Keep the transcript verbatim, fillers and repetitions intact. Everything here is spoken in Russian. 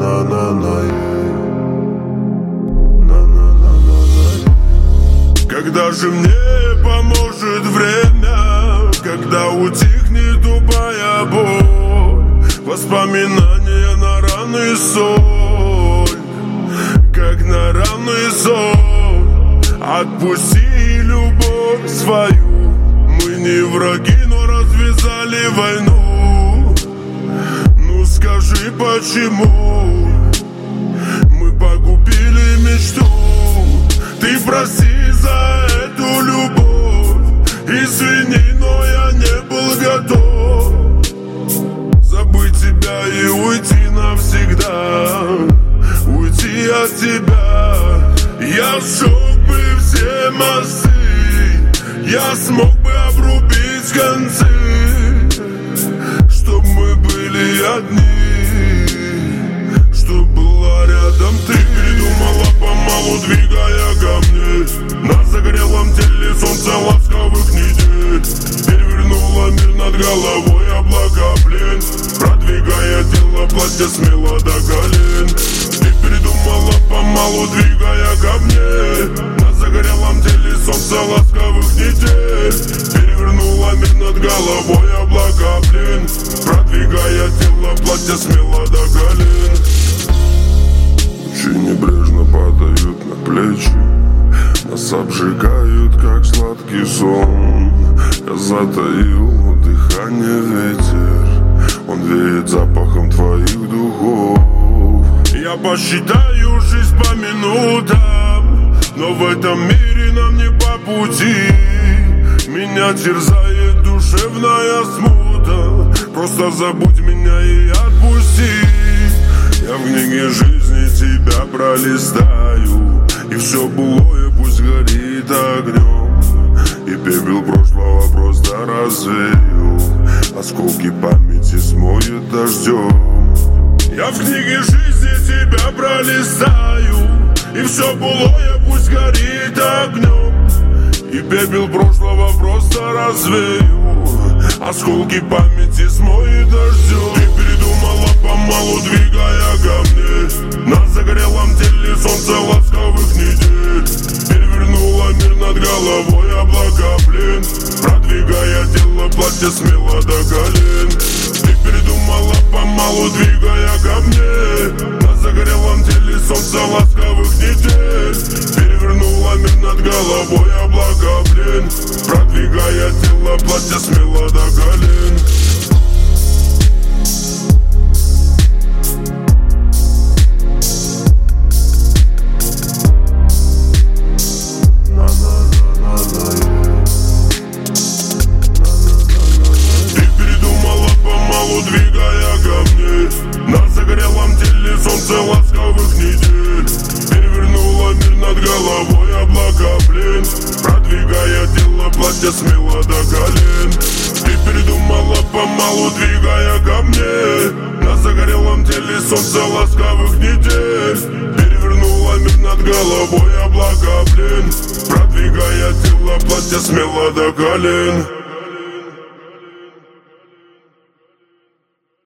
Когда же мне поможет время, когда утихнет тупая боль, воспоминания на раны соль, как на раны соль. Отпусти любовь свою, мы не враги, но развязали войну. Ну скажи, почему мы погубили мечту? Ты прости за эту любовь, извини, но я не был готов забыть тебя и уйти навсегда, уйти от тебя. Я сжег бы все мосты, я смог бы обрубить концы, чтоб мы были одни, чтоб была рядом ты. Придумала помалу, двигая ко мне, на загорелом теле солнце ласковых недель. Перевернула мир над головой, облака плен, продвигая тело, платье смело до колен. Ты придумала помалу, двигая ко мне, на загорелом теле солнце ласковых недель. Перевернула мир над головой, облака плен, продвигая тело, платье смело до колен. Лучи небрежно падают на плечи, нас обжигают, как сладкий сон. Я затаил дыхание, ветер, он веет запахом твоих духов. Я посчитаю жизнь по минутам, но в этом мире нам не по пути. Меня терзает душевная смута, просто забудь меня и отпусти. Я в книге жизни тебя пролистаю, и все былое пусть горит огнем, и пепел прошлого просто развею, осколки памяти смоет дождем. Я в книге жизни тебя пролистаю, и все былое пусть горит огнем, и пепел прошлого просто развею, осколки памяти смоет дождем. Ты передумала помалу, двигая ко мне, на загорелом теле солнце ласковых недель. Перевернула мир над головой, облака плен, продвигая тело, платье смело до колен. Ты передумала помалу, двигая ко мне, на загорелом теле солнце ласковых недель. Перевернула мир над головой, облака плен, продвигая тело, платье смело до колен. Двигая ко мне, на загорелом теле солнце ласковых недель. Перевернула мир над головой, облака плен, продвигая тело, платье смело до колен. Ты передумала помалу, двигая ко мне, на загорелом теле солнце ласковых недель. Перевернула мир над головой, облака плен, продвигая тело, платье смело до колен.